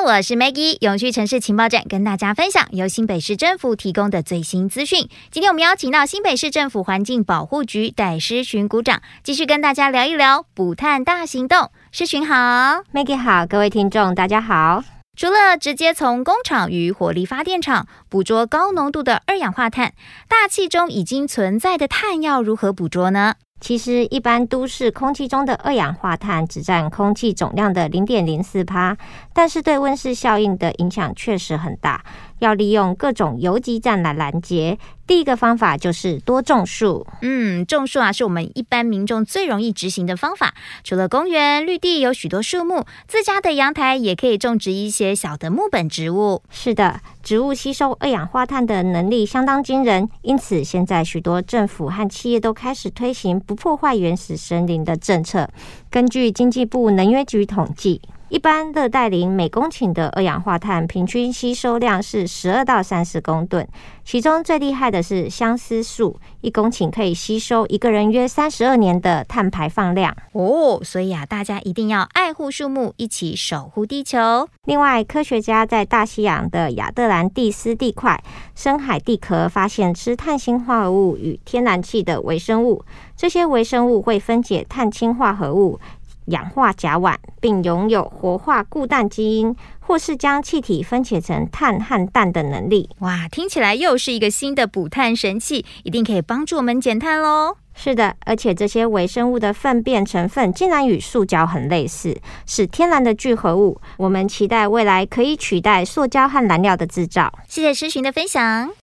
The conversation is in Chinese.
我是 Maggie， 永续城市情报站跟大家分享由新北市政府提供的最新资讯。今天我们邀请到新北市政府环境保护局戴诗群股长，继续跟大家聊一聊补碳大行动。诗群好。 Maggie 好，各位听众大家好。 除了直接从工厂与火力发电厂捕捉高浓度的二氧化碳，大气中已经存在的碳要如何捕捉呢？ 其实一般都市空气中的二氧化碳只占空气总量的 0.04%， 但是对温室效应的影响确实很大，要利用各种游击战来拦截。第一个方法就是多种树。 种树是我们一般民众最容易执行的方法。除了公园绿地有许多树木，自家的阳台也可以种植一些小的木本植物。 是的，植物吸收二氧化碳的能力相当惊人，因此现在许多政府和企业都开始推行不破坏原始森林的政策。根据经济部能源局统计，一般热带林每公顷的二氧化碳平均吸收量是12到30公吨，其中最厉害的是相思树，1公顷可以吸收一个人约32年的碳排放量。 所以大家一定要爱护树木，一起守护地球。 另外，科学家在大西洋的亚特兰蒂斯地块深海地壳发现吃碳氢化合物与天然气的微生物，这些微生物会分解碳氢化合物氧化甲烷，并拥有活化固氮基因，或是将气体分解成碳和氮的能力。 哇，听起来又是一个新的补碳神器，一定可以帮助我们减碳咯。 是的，而且这些微生物的粪便成分竟然与塑胶很类似，是天然的聚合物。我们期待未来可以取代塑胶和燃料的制造。 谢谢诗群的分享。